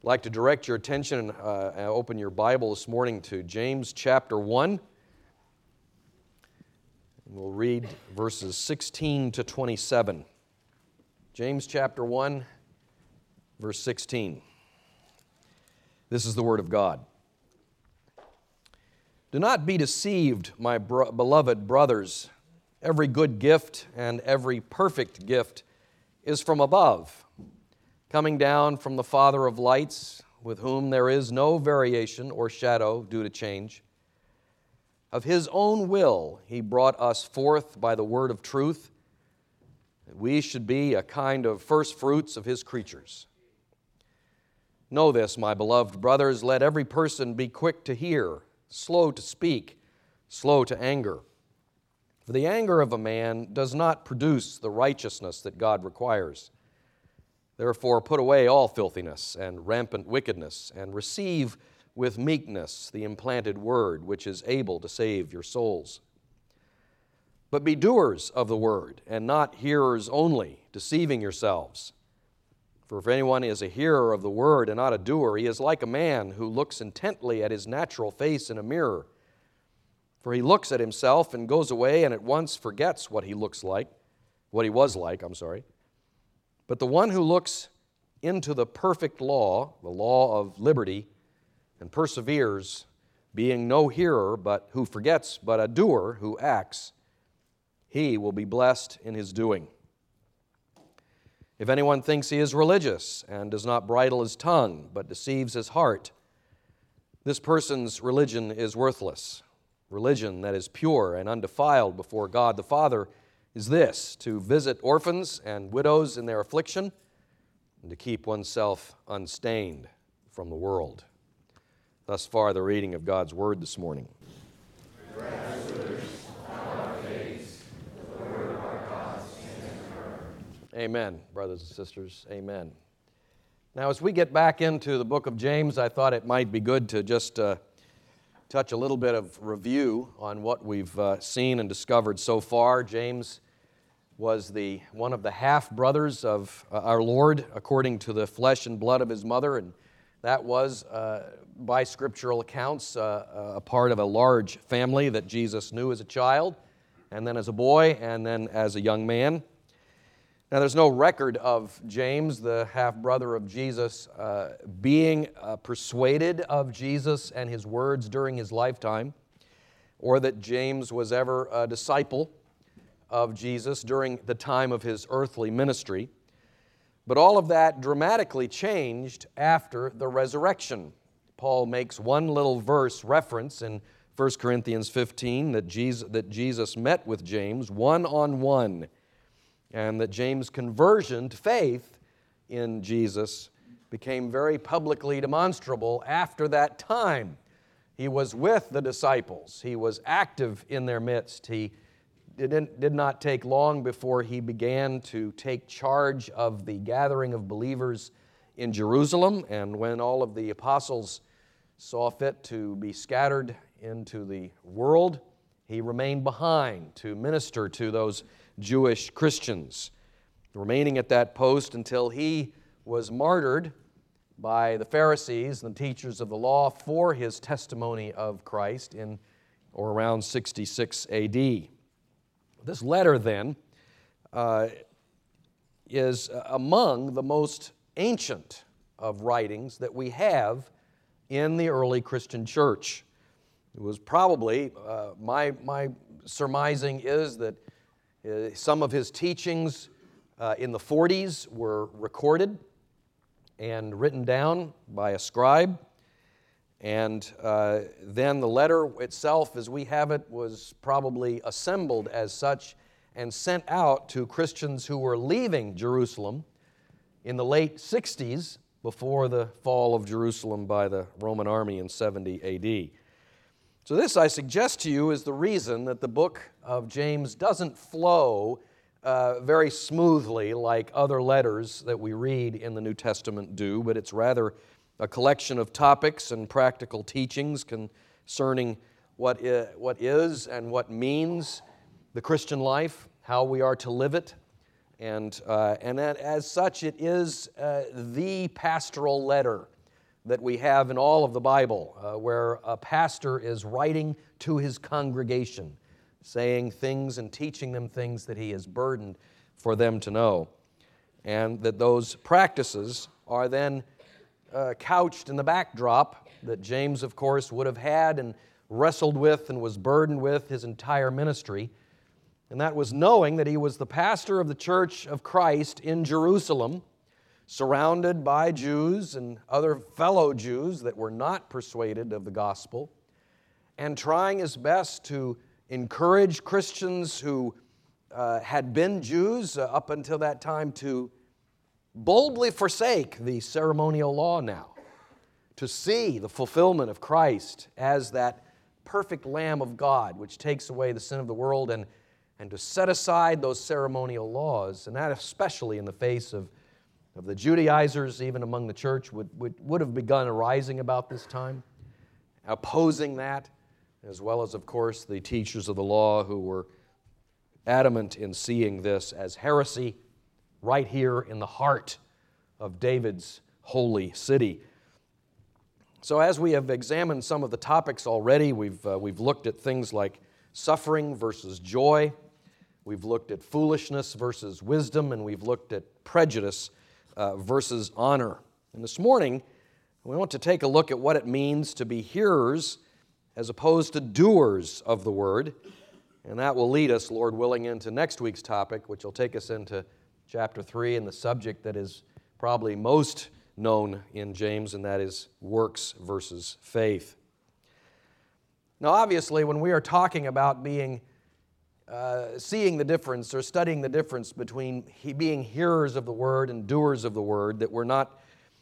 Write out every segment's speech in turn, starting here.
I'd like to direct your attention and open your Bible this morning to James chapter 1. And we'll read verses 16 to 27. James chapter 1, verse 16. This is the Word of God. Do not be deceived, my beloved brothers. Every good gift and every perfect gift is from above, coming down from the Father of lights, with whom there is no variation or shadow due to change. Of His own will He brought us forth by the word of truth, that we should be a kind of first fruits of His creatures. Know this, my beloved brothers, let every person be quick to hear, slow to speak, slow to anger. For the anger of a man does not produce the righteousness that God requires. Therefore put away all filthiness and rampant wickedness, and receive with meekness the implanted word, which is able to save your souls. But be doers of the word, and not hearers only, deceiving yourselves. For if anyone is a hearer of the word and not a doer, he is like a man who looks intently at his natural face in a mirror. For he looks at himself and goes away and at once forgets what he was like. But the one who looks into the perfect law, the law of liberty, and perseveres, being no hearer but who forgets, but a doer who acts, he will be blessed in his doing. If anyone thinks he is religious and does not bridle his tongue, but deceives his heart, this person's religion is worthless. Religion that is pure and undefiled before God the Father is this: to visit orphans and widows in their affliction, and to keep oneself unstained from the world. Thus far, the reading of God's Word this morning. Amen, brothers and sisters, amen. Now, as we get back into the book of James, I thought it might be good to just touch a little bit of review on what we've seen and discovered so far. James was one of the half-brothers of our Lord according to the flesh and blood of his mother, and that was, by scriptural accounts, a part of a large family that Jesus knew as a child, and then as a boy, and then as a young man. Now, there's no record of James, the half-brother of Jesus, being persuaded of Jesus and his words during his lifetime, or that James was ever a disciple of Jesus during the time of his earthly ministry. But all of that dramatically changed after the resurrection. Paul makes one little verse reference in 1 Corinthians 15 that Jesus met with James one-on-one, and that James' conversion to faith in Jesus became very publicly demonstrable after that time. He was with the disciples. He was active in their midst. He did not take long before he began to take charge of the gathering of believers in Jerusalem, and when all of the apostles saw fit to be scattered into the world, he remained behind to minister to those Jewish Christians, remaining at that post until he was martyred by the Pharisees and the teachers of the law for his testimony of Christ in or around 66 A.D. This letter, then, is among the most ancient of writings that we have in the early Christian church. It was probably, my surmising is that some of his teachings in the 40s were recorded and written down by a scribe. And then the letter itself, as we have it, was probably assembled as such and sent out to Christians who were leaving Jerusalem in the late 60s before the fall of Jerusalem by the Roman army in 70 A.D. So this, I suggest to you, is the reason that the book of James doesn't flow very smoothly like other letters that we read in the New Testament do, but it's rather a collection of topics and practical teachings concerning what is and what means the Christian life, how we are to live it, and that as such it is the pastoral letter that we have in all of the Bible, where a pastor is writing to his congregation, saying things and teaching them things that he is burdened for them to know. And that those practices are then couched in the backdrop that James, of course, would have had and wrestled with and was burdened with his entire ministry. And that was knowing that he was the pastor of the church of Christ in Jerusalem, surrounded by Jews and other fellow Jews that were not persuaded of the gospel, and trying his best to encourage Christians who had been Jews up until that time to boldly forsake the ceremonial law now, to see the fulfillment of Christ as that perfect Lamb of God which takes away the sin of the world, and to set aside those ceremonial laws, and that especially in the face of the Judaizers, even among the church, would have begun arising about this time, opposing that, as well as, of course, the teachers of the law who were adamant in seeing this as heresy right here in the heart of David's holy city. So as we have examined some of the topics already, we've looked at things like suffering versus joy, we've looked at foolishness versus wisdom, and we've looked at prejudice versus honor. And this morning, we want to take a look at what it means to be hearers as opposed to doers of the word. And that will lead us, Lord willing, into next week's topic, which will take us into chapter 3 and the subject that is probably most known in James, and that is works versus faith. Now, obviously, when we are talking about seeing the difference or studying the difference between being hearers of the word and doers of the word, that we're not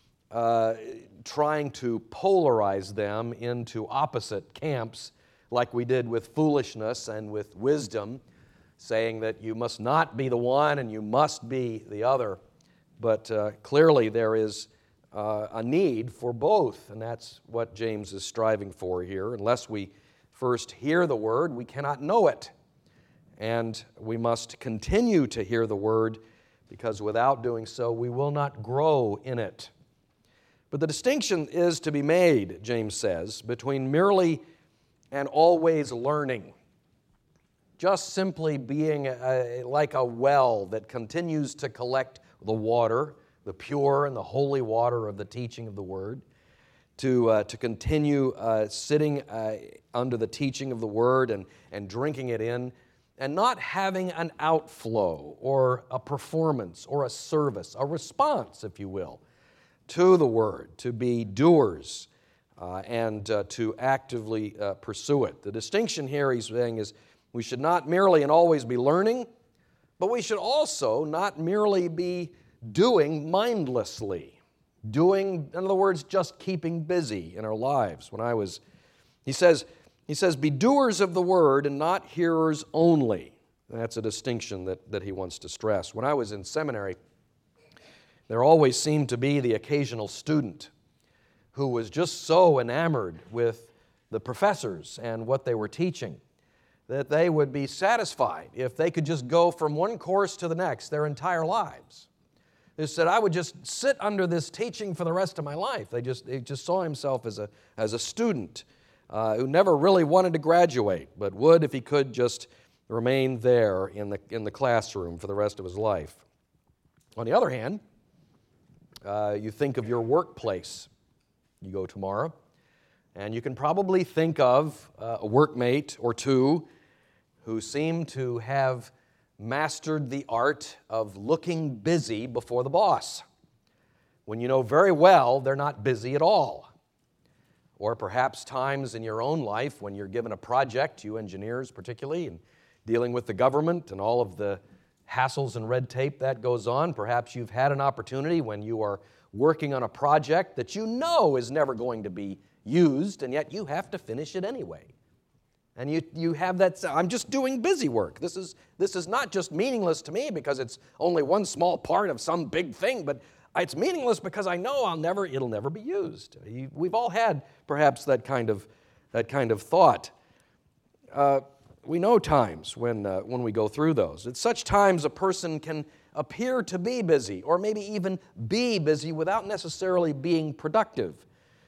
trying to polarize them into opposite camps like we did with foolishness and with wisdom, saying that you must not be the one and you must be the other. But clearly there is a need for both, and that's what James is striving for here. Unless we first hear the word, we cannot know it. And we must continue to hear the word, because without doing so, we will not grow in it. But the distinction is to be made, James says, between merely and always learning. Just simply being like a well that continues to collect the water, the pure and the holy water of the teaching of the word, to continue sitting under the teaching of the word and drinking it in, and not having an outflow or a performance or a service, a response, if you will, to the word, to be doers and to actively pursue it. The distinction here he's saying is we should not merely and always be learning, but we should also not merely be doing mindlessly. Doing, in other words, just keeping busy in our lives. He says, be doers of the word and not hearers only. That's a distinction that he wants to stress. When I was in seminary, there always seemed to be the occasional student who was just so enamored with the professors and what they were teaching that they would be satisfied if they could just go from one course to the next their entire lives. They said, I would just sit under this teaching for the rest of my life. They just saw himself as a student who never really wanted to graduate, but would, if he could, just remain there in the classroom for the rest of his life. On the other hand, you think of your workplace. You go tomorrow, and you can probably think of a workmate or two who seem to have mastered the art of looking busy before the boss, when you know very well they're not busy at all. Or perhaps times in your own life when you're given a project, you engineers particularly, and dealing with the government and all of the hassles and red tape that goes on. Perhaps you've had an opportunity when you are working on a project that you know is never going to be used, and yet you have to finish it anyway. And you have that, I'm just doing busy work. This is not just meaningless to me because it's only one small part of some big thing, but it's meaningless because I know it'll never be used. We've all had perhaps that kind of thought. We know times when we go through those. At such times, a person can appear to be busy, or maybe even be busy without necessarily being productive.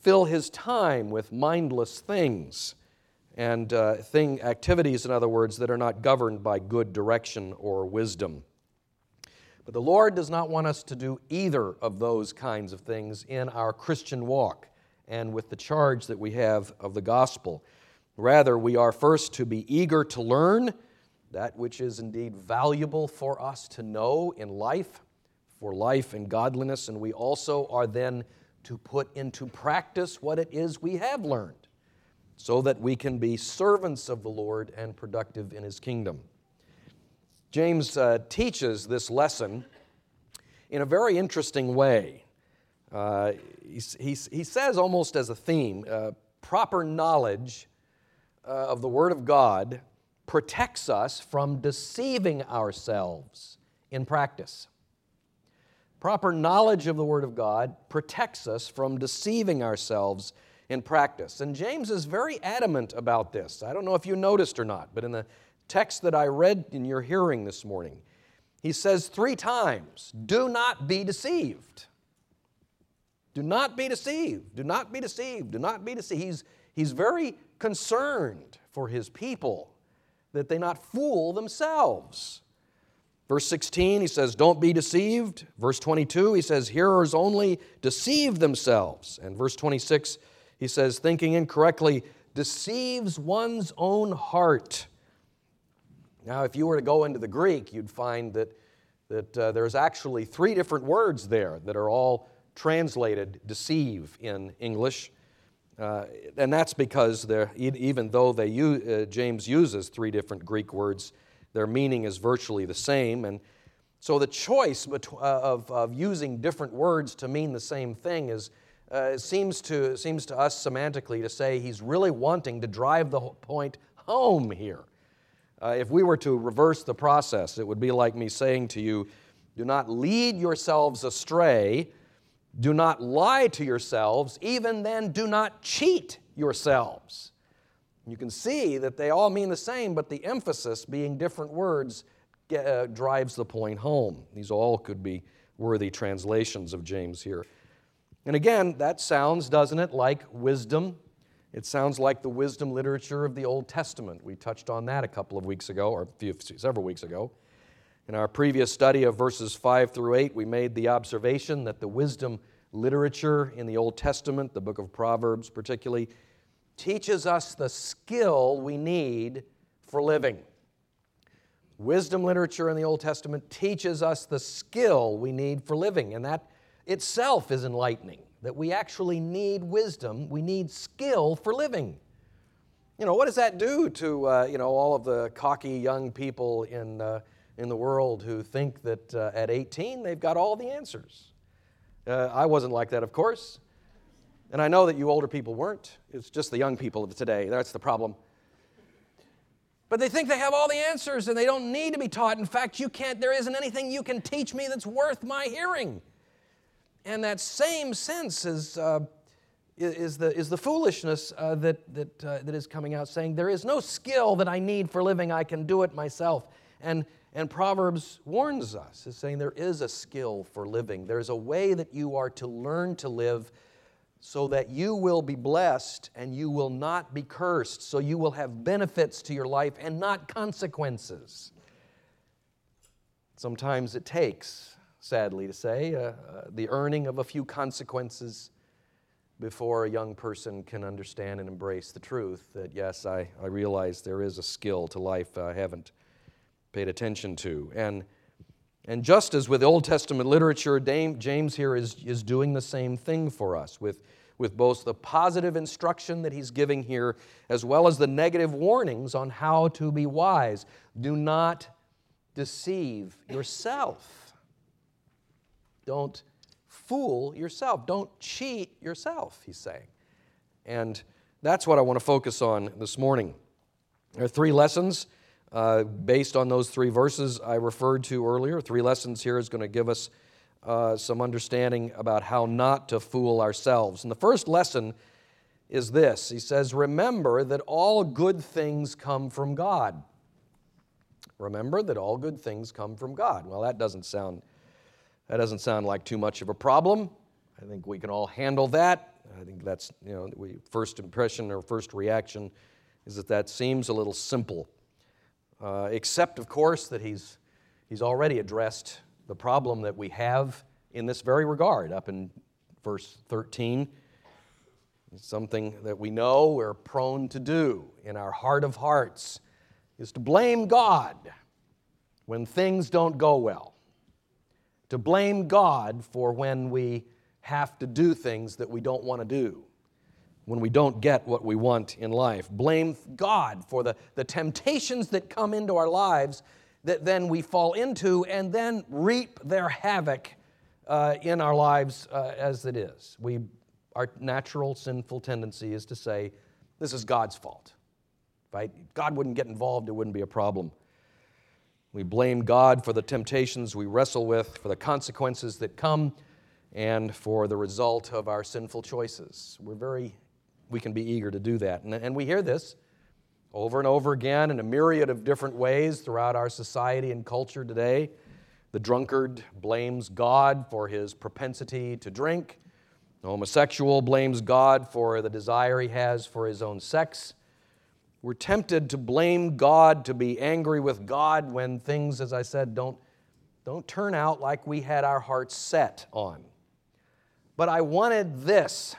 fill his time with mindless things and activities, in other words, that are not governed by good direction or wisdom. But the Lord does not want us to do either of those kinds of things in our Christian walk and with the charge that we have of the gospel. Rather, we are first to be eager to learn that which is indeed valuable for us to know in life, for life and godliness, and we also are then to put into practice what it is we have learned, so that we can be servants of the Lord and productive in His kingdom. James teaches this lesson in a very interesting way. He says almost as a theme, proper knowledge of the Word of God protects us from deceiving ourselves in practice. Proper knowledge of the Word of God protects us from deceiving ourselves in practice. And James is very adamant about this. I don't know if you noticed or not, but in the text that I read in your hearing this morning, he says 3 times, do not be deceived. Do not be deceived. Do not be deceived. Do not be deceived. He's very concerned for his people that they not fool themselves. Verse 16, he says, don't be deceived. Verse 22, he says, hearers only deceive themselves. And verse 26, he says, thinking incorrectly deceives one's own heart. Now, if you were to go into the Greek, you'd find that there's actually 3 different words there that are all translated deceive in English. And that's because even though James uses 3 different Greek words, their meaning is virtually the same. And so the choice of using different words to mean the same thing seems to us semantically to say he's really wanting to drive the point home here. If we were to reverse the process, it would be like me saying to you, do not lead yourselves astray, do not lie to yourselves, even then do not cheat yourselves. You can see that they all mean the same, but the emphasis being different words drives the point home. These all could be worthy translations of James here. And again, that sounds, doesn't it, like wisdom? It sounds like the wisdom literature of the Old Testament. We touched on that a couple of weeks ago, or several weeks ago. In our previous study of verses 5 through 8, we made the observation that the wisdom literature in the Old Testament, the book of Proverbs particularly, teaches us the skill we need for living. Wisdom literature in the Old Testament teaches us the skill we need for living, and that itself is enlightening, that we actually need wisdom, we need skill for living. You know, what does that do to all of the cocky young people in the world who think that at 18 they've got all the answers? I wasn't like that, of course. And I know that you older people weren't. It's just the young people of today. That's the problem. But they think they have all the answers and they don't need to be taught. In fact, there isn't anything you can teach me that's worth my hearing. And that same sense is the foolishness that is coming out, saying there is no skill that I need for living. I can do it myself. And Proverbs warns us, is saying there is a skill for living. There's a way that you are to learn to live so that you will be blessed and you will not be cursed, so you will have benefits to your life and not consequences. Sometimes it takes, sadly to say, the earning of a few consequences before a young person can understand and embrace the truth that, yes, I realize there is a skill to life I haven't paid attention to. And just as with Old Testament literature, James here is doing the same thing for us with both the positive instruction that he's giving here as well as the negative warnings on how to be wise. Do not deceive yourself. Don't fool yourself. Don't cheat yourself, he's saying. And that's what I want to focus on this morning. There are 3 lessons based on those 3 verses I referred to earlier. 3 lessons here is going to give us some understanding about how not to fool ourselves. And the first lesson is this. He says, remember that all good things come from God. Remember that all good things come from God. Well, that doesn't sound like too much of a problem. I think we can all handle that. I think that's, first impression or first reaction is that seems a little simple. Except, of course, that he's already addressed the problem that we have in this very regard up in verse 13. It's something that we know we're prone to do in our heart of hearts, is to blame God when things don't go well, to blame God for when we have to do things that we don't want to do, when we don't get what we want in life. Blame God for the temptations that come into our lives that then we fall into and then reap their havoc in our lives as it is. Our natural sinful tendency is to say, this is God's fault. Right? If God wouldn't get involved, it wouldn't be a problem. We blame God for the temptations we wrestle with, for the consequences that come, and for the result of our sinful choices. We can be eager to do that. And we hear this over and over again in a myriad of different ways throughout our society and culture today. The drunkard blames God for his propensity to drink. The homosexual blames God for the desire he has for his own sex. We're tempted to blame God, to be angry with God when things, as I said, don't turn out like we had our hearts set on. But I wanted this.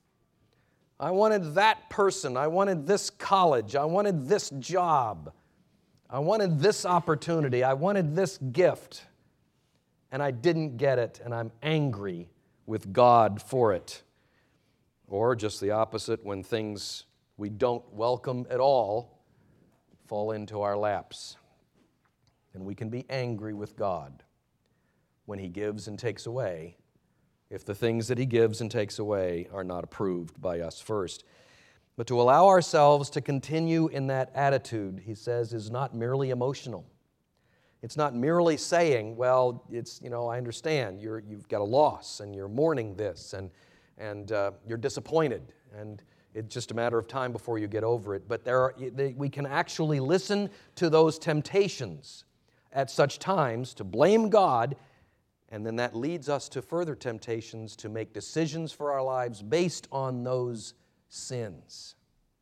I wanted that person. I wanted this college. I wanted this job. I wanted this opportunity. I wanted this gift. And I didn't get it, and I'm angry with God for it. Or just the opposite, when things we don't welcome at all fall into our laps. And we can be angry with God when He gives and takes away, if the things that He gives and takes away are not approved by us first. But to allow ourselves to continue in that attitude, he says, is not merely emotional. It's not merely saying, well, I understand, you've got a loss and you're mourning this and you're disappointed and it's just a matter of time before you get over it. But we can actually listen to those temptations at such times to blame God, and then that leads us to further temptations to make decisions for our lives based on those sins.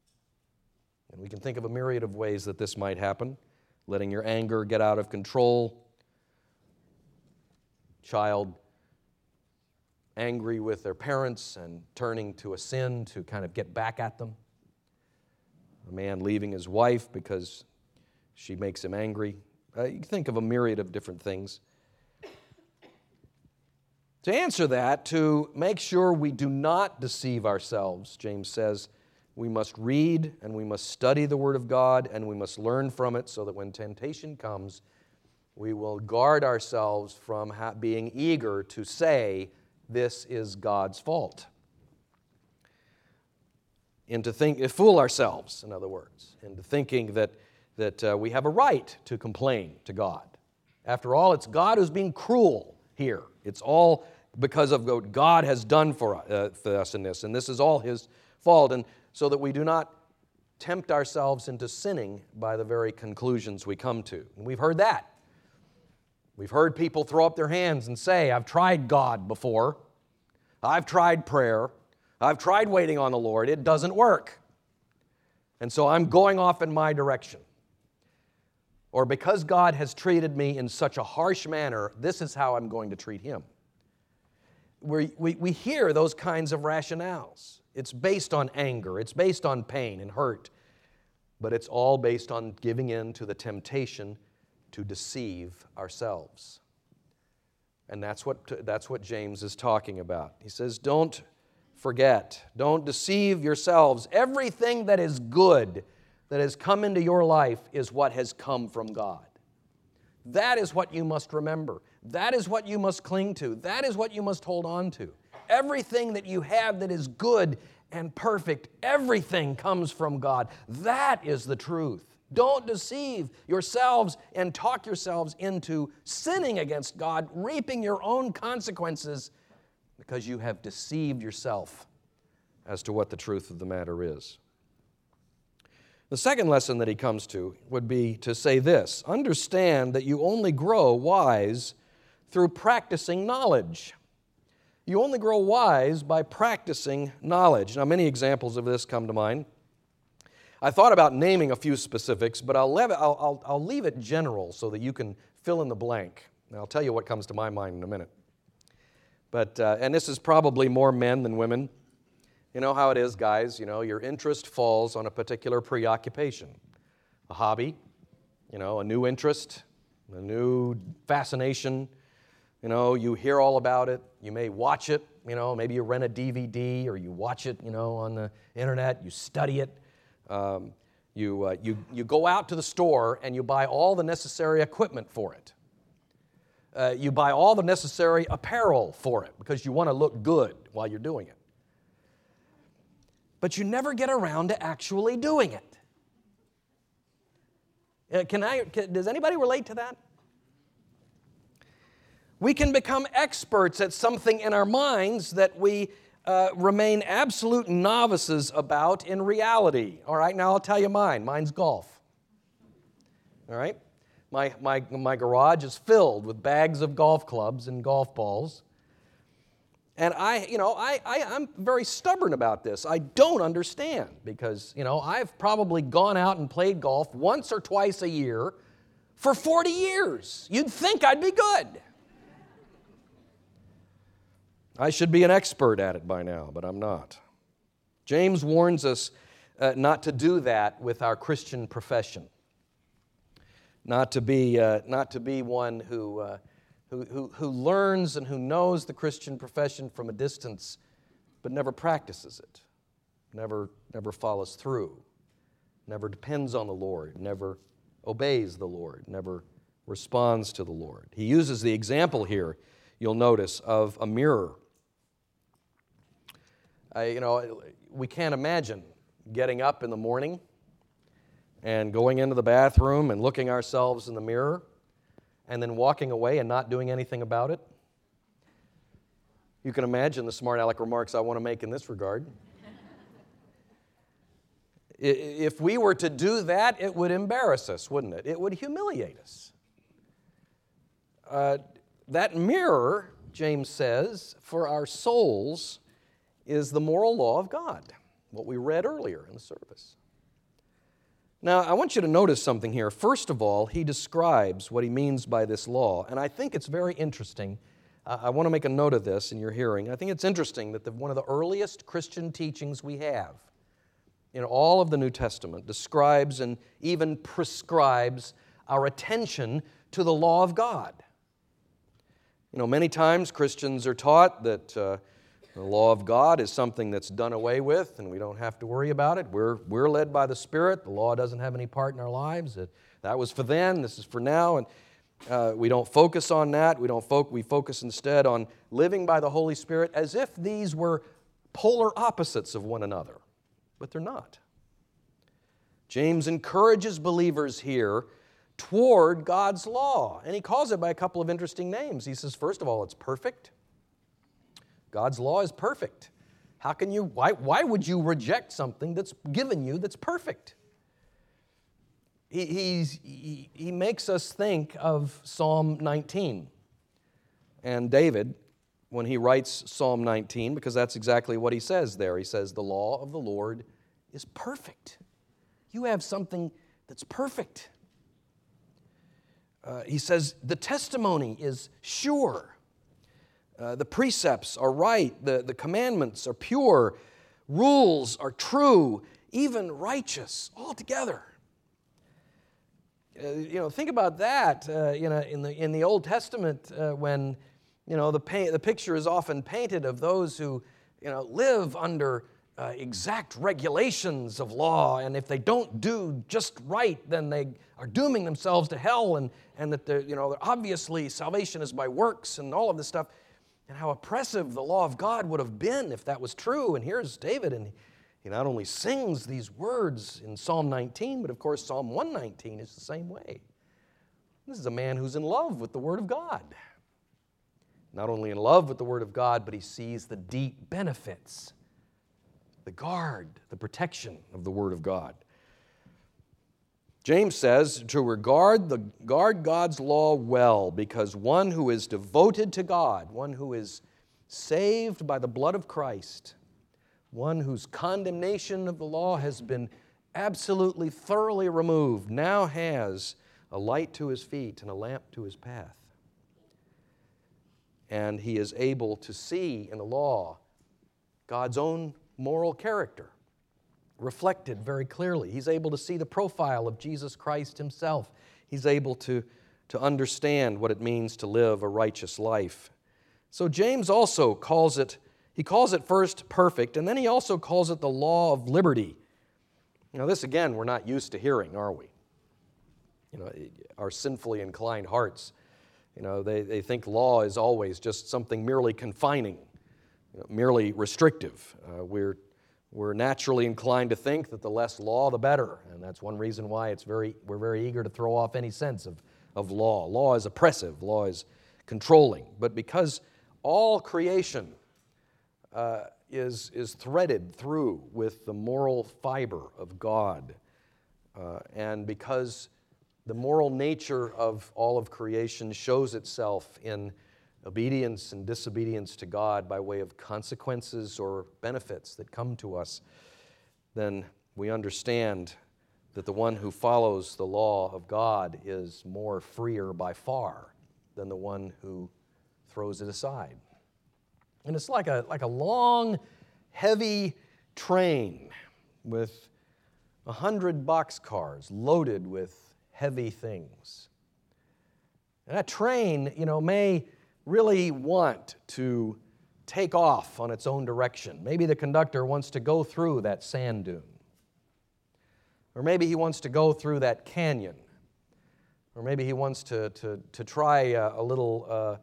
And we can think of a myriad of ways that this might happen. Letting your anger get out of control. Child angry with their parents and turning to a sin to kind of get back at them. A man leaving his wife because she makes him angry. You can think of a myriad of different things. To answer that, to make sure we do not deceive ourselves, James says, we must read and we must study the Word of God and we must learn from it so that when temptation comes, we will guard ourselves from being eager to say, this is God's fault. And to fool ourselves, in other words, into thinking that we have a right to complain to God. After all, it's God who's being cruel here. It's all because of what God has done for us in this, and this is all His fault. And so that we do not tempt ourselves into sinning by the very conclusions we come to. And we've heard that. We've heard people throw up their hands and say, I've tried God before. I've tried prayer. I've tried waiting on the Lord. It doesn't work. And so I'm going off in my direction. Or because God has treated me in such a harsh manner, this is how I'm going to treat Him. We hear those kinds of rationales. It's based on anger. It's based on pain and hurt. But it's all based on giving in to the temptation to deceive ourselves. And that's what James is talking about. He says, don't forget, don't deceive yourselves. Everything that is good that has come into your life is what has come from God. That is what you must remember. That is what you must cling to. That is what you must hold on to. Everything that you have that is good and perfect, everything comes from God. That is the truth. Don't deceive yourselves and talk yourselves into sinning against God, reaping your own consequences because you have deceived yourself as to what the truth of the matter is. The second lesson that he comes to would be to say this: understand that you only grow wise through practicing knowledge. You only grow wise by practicing knowledge. Now, many examples of this come to mind. I thought about naming a few specifics, but I'll leave it general so that you can fill in the blank. And I'll tell you what comes to my mind in a minute. But and this is probably more men than women. You know how it is, guys. You know, your interest falls on a particular preoccupation, a hobby, you know, a new interest, a new fascination. You know, you hear all about it. You may watch it. You know, maybe you rent a DVD or you watch it, you know, on the internet. You study it. You go out to the store and you buy all the necessary equipment for it. You buy all the necessary apparel for it because you want to look good while you're doing it. But you never get around to actually doing it. Does anybody relate to that? We can become experts at something in our minds that we remain absolute novices about in reality. All right, now I'll tell you mine. Mine's golf. All right? My garage is filled with bags of golf clubs and golf balls. And I'm very stubborn about this. I don't understand because, you know, I've probably gone out and played golf once or twice a year for 40 years. You'd think I'd be good. I should be an expert at it by now, but I'm not. James warns us not to do that with our Christian profession. Not to be one who learns and who knows the Christian profession from a distance, but never practices it, never follows through, never depends on the Lord, never obeys the Lord, never responds to the Lord. He uses the example here, you'll notice, of a mirror. We can't imagine getting up in the morning and going into the bathroom and looking ourselves in the mirror and then walking away and not doing anything about it. You can imagine the smart aleck remarks I want to make in this regard. If we were to do that, it would embarrass us, wouldn't it? It would humiliate us. That mirror, James says, for our souls is the moral law of God, what we read earlier in the service. Now, I want you to notice something here. First of all, he describes what he means by this law, and I think it's very interesting. I want to make a note of this in your hearing. I think it's interesting that one of the earliest Christian teachings we have in all of the New Testament describes and even prescribes our attention to the law of God. You know, many times Christians are taught that the law of God is something that's done away with and we don't have to worry about it. We're led by the Spirit. The law doesn't have any part in our lives. That was for then, this is for now, and we don't focus on that. We focus instead on living by the Holy Spirit as if these were polar opposites of one another, but they're not. James encourages believers here toward God's law, and he calls it by a couple of interesting names. He says, first of all, it's perfect. God's law is perfect. Why would you reject something that's given you that's perfect? He makes us think of Psalm 19. And David, when he writes Psalm 19, because that's exactly what he says there. He says, the law of the Lord is perfect. You have something that's perfect. He says, the testimony is sure. The precepts are right, the commandments are pure, rules are true, even righteous, altogether. Think about that. In the Old Testament, when the picture is often painted of those who live under exact regulations of law, and if they don't do just right, then they are dooming themselves to hell, and that obviously salvation is by works and all of this stuff. And how oppressive the law of God would have been if that was true. And here's David, and he not only sings these words in Psalm 19, but of course Psalm 119 is the same way. This is a man who's in love with the Word of God. Not only in love with the Word of God, but he sees the deep benefits, the guard, the protection of the Word of God. James says to guard God's law well, because one who is devoted to God, one who is saved by the blood of Christ, one whose condemnation of the law has been absolutely, thoroughly removed, now has a light to his feet and a lamp to his path. And he is able to see in the law God's own moral character reflected very clearly. He's able to see the profile of Jesus Christ himself. He's able to understand what it means to live a righteous life. So James also calls it first perfect, and then he also calls it the law of liberty. Now this again, we're not used to hearing, are we? Our sinfully inclined hearts, they think law is always just something merely confining, merely restrictive. We're naturally inclined to think that the less law, the better, and that's one reason why we're very eager to throw off any sense of law. Law is oppressive, law is controlling, but because all creation is threaded through with the moral fiber of God, and because the moral nature of all of creation shows itself in obedience and disobedience to God by way of consequences or benefits that come to us, then we understand that the one who follows the law of God is more freer by far than the one who throws it aside. And it's like a long, heavy train with 100 boxcars loaded with heavy things. And that train, may really want to take off on its own direction. Maybe the conductor wants to go through that sand dune. Or maybe he wants to go through that canyon. Or maybe he wants to try a little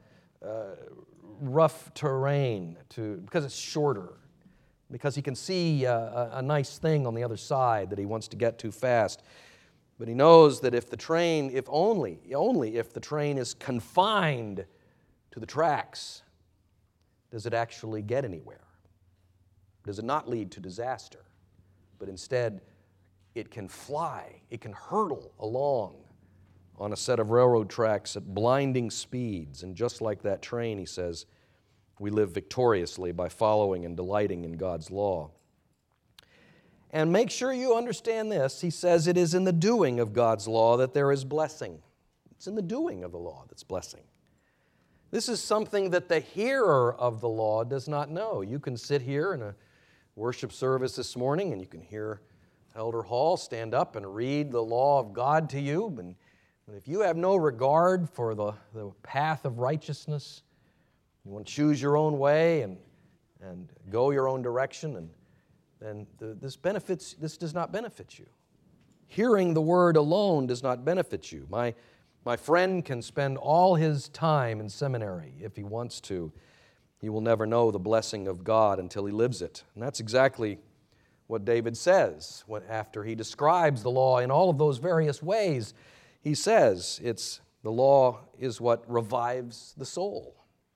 rough terrain because it's shorter, because he can see a nice thing on the other side that he wants to get to fast. But he knows that if only if the train is confined to the tracks, does it actually get anywhere? Does it not lead to disaster? But instead, it can fly, it can hurtle along on a set of railroad tracks at blinding speeds. And just like that train, he says, we live victoriously by following and delighting in God's law. And make sure you understand this. He says it is in the doing of God's law that there is blessing. It's in the doing of the law that's blessing. This is something that the hearer of the law does not know. You can sit here in a worship service this morning and you can hear Elder Hall stand up and read the law of God to you. And if you have no regard for the path of righteousness, you want to choose your own way and go your own direction, then this does not benefit you. Hearing the word alone does not benefit you. My friend can spend all his time in seminary if he wants to. He will never know the blessing of God until he lives it. And that's exactly what David says after he describes the law in all of those various ways. He says the law is what revives the soul.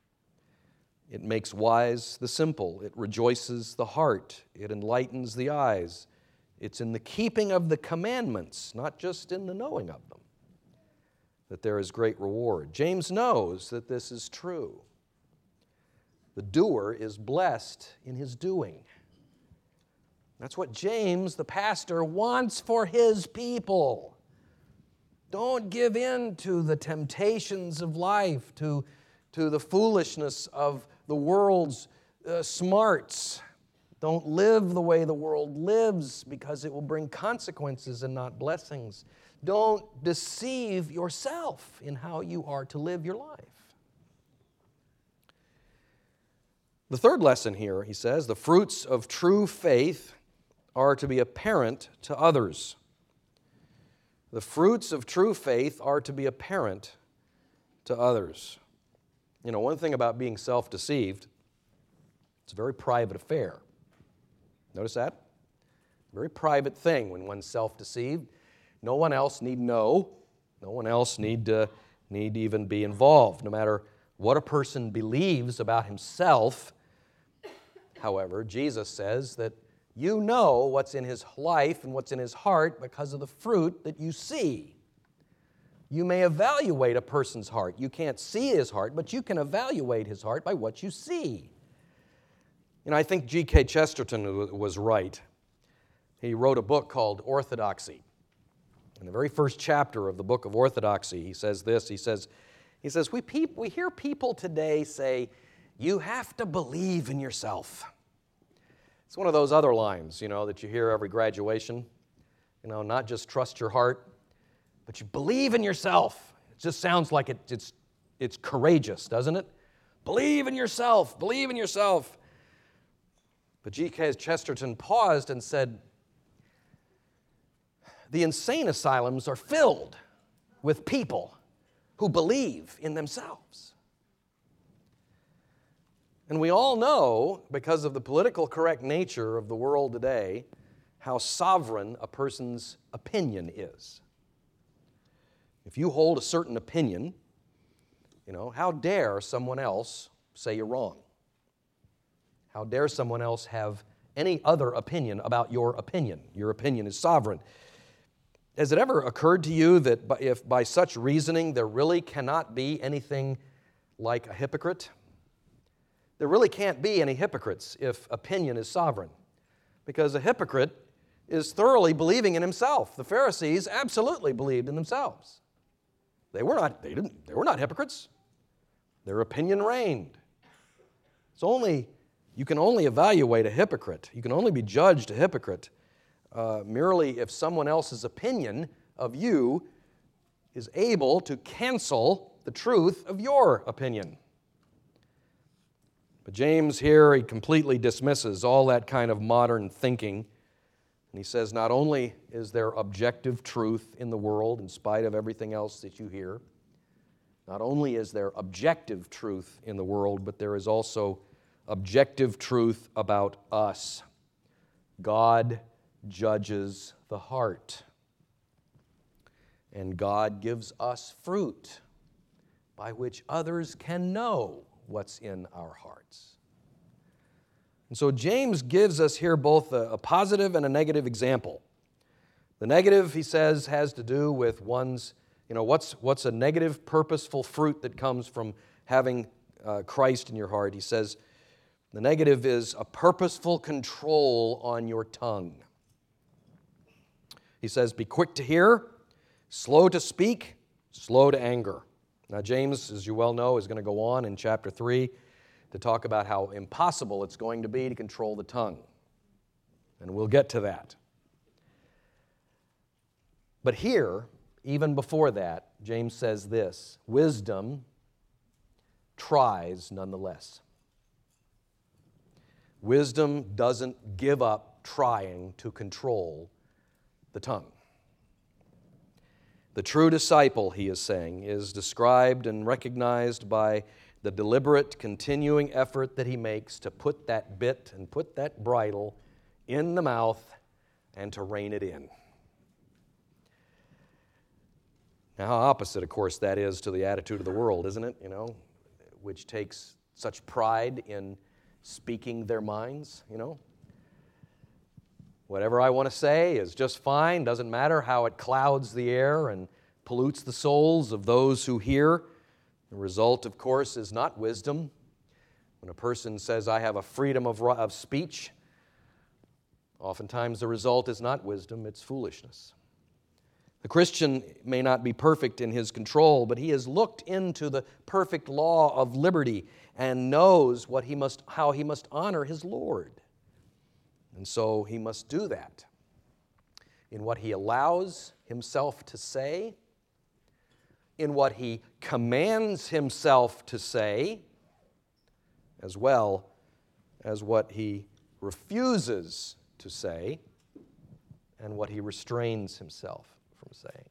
It makes wise the simple. It rejoices the heart. It enlightens the eyes. It's in the keeping of the commandments, not just in the knowing of them, that there is great reward. James knows that this is true. The doer is blessed in his doing. That's what James, the pastor, wants for his people. Don't give in to the temptations of life, to the foolishness of the world's smarts. Don't live the way the world lives, because it will bring consequences and not blessings. Don't deceive yourself in how you are to live your life. The third lesson here, he says, the fruits of true faith are to be apparent to others. The fruits of true faith are to be apparent to others. One thing about being self-deceived, it's a very private affair. Notice that? Very private thing when one's self-deceived. No one else need know. No one else need even be involved. No matter what a person believes about himself, however, Jesus says that you know what's in his life and what's in his heart because of the fruit that you see. You may evaluate a person's heart. You can't see his heart, but you can evaluate his heart by what you see. I think G.K. Chesterton was right. He wrote a book called Orthodoxy. In the very first chapter of the book of Orthodoxy, he says this. He says, we hear people today say, you have to believe in yourself. It's one of those other lines, that you hear every graduation. Not just trust your heart, but you believe in yourself. It just sounds like it's courageous, doesn't it? Believe in yourself, believe in yourself. But G.K. Chesterton paused and said, the insane asylums are filled with people who believe in themselves. And we all know, because of the political correct nature of the world today, how sovereign a person's opinion is. If you hold a certain opinion, how dare someone else say you're wrong? How dare someone else have any other opinion about your opinion? Your opinion is sovereign. Has it ever occurred to you that if by such reasoning there really cannot be anything like a hypocrite? There really can't be any hypocrites if opinion is sovereign, because a hypocrite is thoroughly believing in himself. The Pharisees absolutely believed in themselves. They were not hypocrites. Their opinion reigned. You can only evaluate a hypocrite. You can only be judged a hypocrite merely if someone else's opinion of you is able to cancel the truth of your opinion. But James here, he completely dismisses all that kind of modern thinking. And he says, not only is there objective truth in the world in spite of everything else that you hear, not only is there objective truth in the world, but there is also objective truth about us. God judges the heart. And God gives us fruit by which others can know what's in our hearts. And so James gives us here both a positive and a negative example. The negative, he says, has to do with one's, what's a negative, purposeful fruit that comes from having Christ in your heart. He says, the negative is a purposeful control on your tongue. He says, be quick to hear, slow to speak, slow to anger. Now, James, as you well know, is going to go on in chapter 3 to talk about how impossible it's going to be to control the tongue. And we'll get to that. But here, even before that, James says this, wisdom tries nonetheless. Wisdom doesn't give up trying to control the tongue. The true disciple, he is saying, is described and recognized by the deliberate, continuing effort that he makes to put that bit and put that bridle in the mouth and to rein it in. Now, how opposite, of course, that is to the attitude of the world, isn't it? Which takes such pride in speaking their minds, Whatever I want to say is just fine, doesn't matter how it clouds the air and pollutes the souls of those who hear. The result, of course, is not wisdom. When a person says, I have a freedom of speech, oftentimes the result is not wisdom, it's foolishness. The Christian may not be perfect in his control, but he has looked into the perfect law of liberty and knows how he must honor his Lord. And so he must do that in what he allows himself to say, in what he commands himself to say, as well as what he refuses to say and what he restrains himself from saying.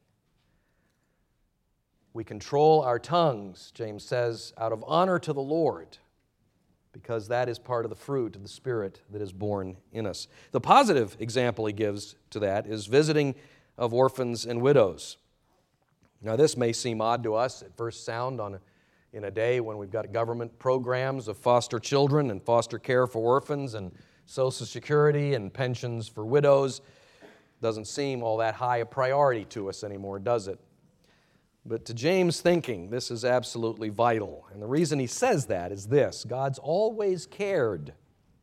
We control our tongues, James says, out of honor to the Lord, because that is part of the fruit of the Spirit that is born in us. The positive example he gives to that is visiting of orphans and widows. Now, this may seem odd to us at first sound in a day when we've got government programs of foster children and foster care for orphans and Social Security and pensions for widows. Doesn't seem all that high a priority to us anymore, does it? But to James' thinking, this is absolutely vital. And the reason he says that is this: God's always cared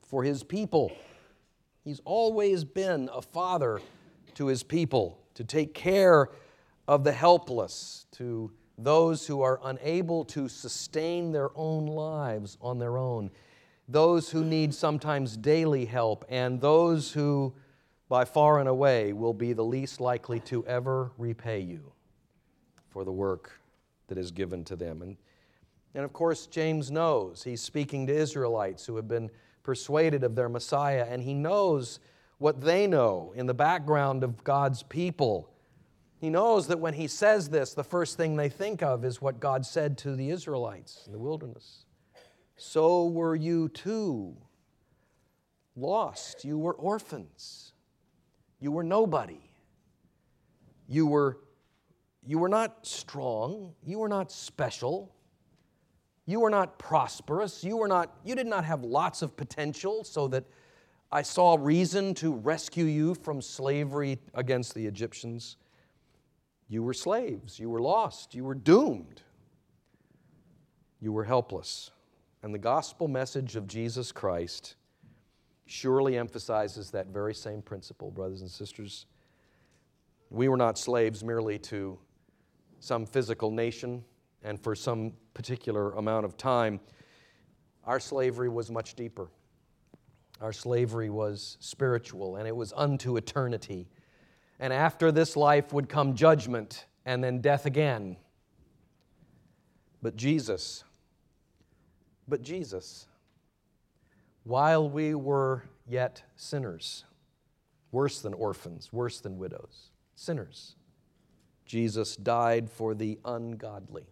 for his people. He's always been a father to his people, to take care of the helpless, to those who are unable to sustain their own lives on their own, those who need sometimes daily help, and those who, by far and away, will be the least likely to ever repay you for the work that is given to them. And of course, James knows. He's speaking to Israelites who have been persuaded of their Messiah, and he knows what they know in the background of God's people. He knows that when he says this, the first thing they think of is what God said to the Israelites in the wilderness. So were you too lost. You were orphans. You were nobody. You were not strong. You were not special. You were not prosperous. You did not have lots of potential so that I saw reason to rescue you from slavery against the Egyptians. You were slaves. You were lost. You were doomed. You were helpless. And the gospel message of Jesus Christ surely emphasizes that very same principle, brothers and sisters. We were not slaves merely to some physical nation and for some particular amount of time. Our slavery was much deeper. Our slavery was spiritual, and it was unto eternity. And after this life would come judgment and then death again. But Jesus, while we were yet sinners, worse than orphans, worse than widows, sinners, Jesus died for the ungodly.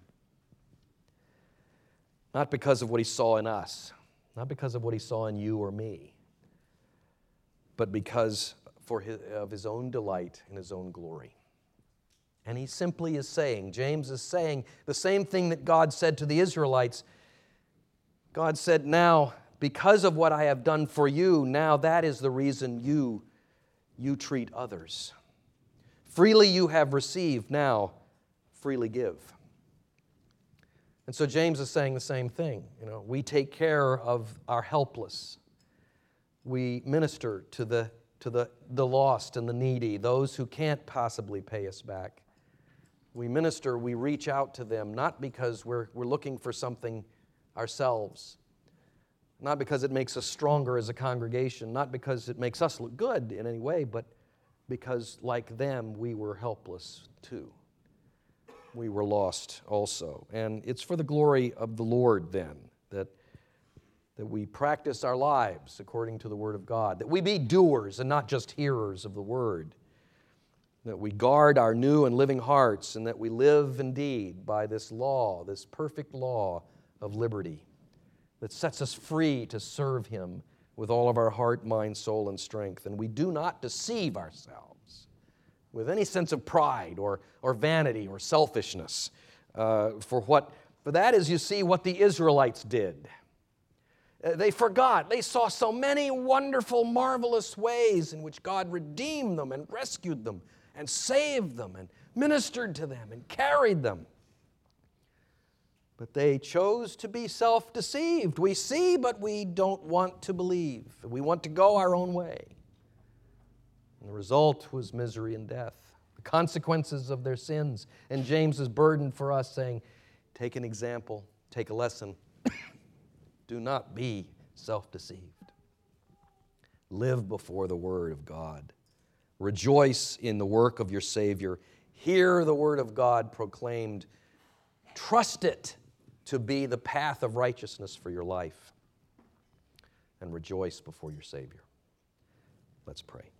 Not because of what he saw in us, not because of what he saw in you or me, but because of his own delight and his own glory. And he simply is saying, James is saying the same thing that God said to the Israelites. God said, now, because of what I have done for you, now that is the reason you treat others. Freely you have received, now freely give. And so James is saying the same thing. We take care of our helpless. We minister to the lost and the needy, those who can't possibly pay us back. We minister, we reach out to them, not because we're looking for something ourselves, not because it makes us stronger as a congregation, not because it makes us look good in any way, but because, like them, we were helpless too. We were lost also. And it's for the glory of the Lord, then, that we practice our lives according to the Word of God, that we be doers and not just hearers of the Word, that we guard our new and living hearts, and that we live indeed by this law, this perfect law of liberty that sets us free to serve Him with all of our heart, mind, soul, and strength. And we do not deceive ourselves with any sense of pride or vanity or selfishness. For that is, you see, what the Israelites did. They forgot. They saw so many wonderful, marvelous ways in which God redeemed them and rescued them and saved them and ministered to them and carried them. But they chose to be self-deceived. We see, but we don't want to believe. We want to go our own way. And the result was misery and death, the consequences of their sins. And James is burdened for us, saying, take an example, take a lesson. Do not be self-deceived. Live before the Word of God. Rejoice in the work of your Savior. Hear the Word of God proclaimed. Trust it to be the path of righteousness for your life. And rejoice before your Savior. Let's pray.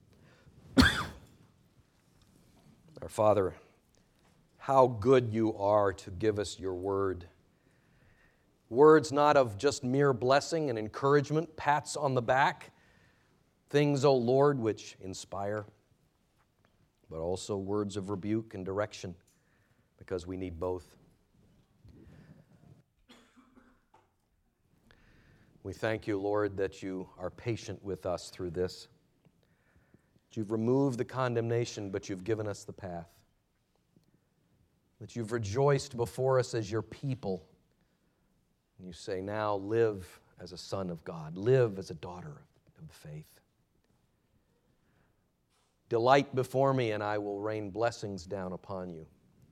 Our Father, how good you are to give us your word. Words not of just mere blessing and encouragement, pats on the back, things, O Lord, which inspire, but also words of rebuke and direction, because we need both. We thank you, Lord, that you are patient with us through this. That you've removed the condemnation, but you've given us the path. That you've rejoiced before us as your people. And you say, now live as a son of God. Live as a daughter of of the faith. Delight before me, and I will rain blessings down upon you.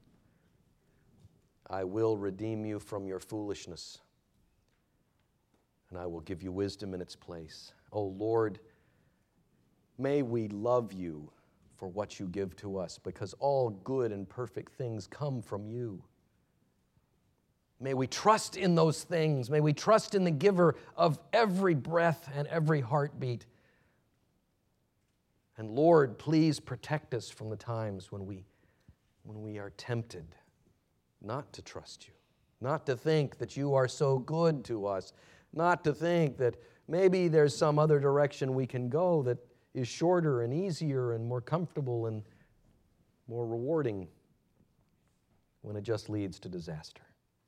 I will redeem you from your foolishness, and I will give you wisdom in its place. O Lord, may we love you for what you give to us, because all good and perfect things come from you. May we trust in those things. May we trust in the giver of every breath and every heartbeat. And Lord, please protect us from the times when we are tempted not to trust you, not to think that you are so good to us, not to think that maybe there's some other direction we can go that is shorter and easier and more comfortable and more rewarding, when it just leads to disaster.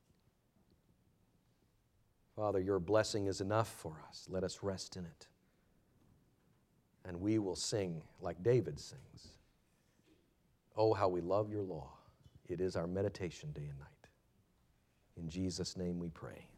Father, your blessing is enough for us. Let us rest in it. And we will sing like David sings. Oh, how we love your law. It is our meditation day and night. In Jesus' name we pray.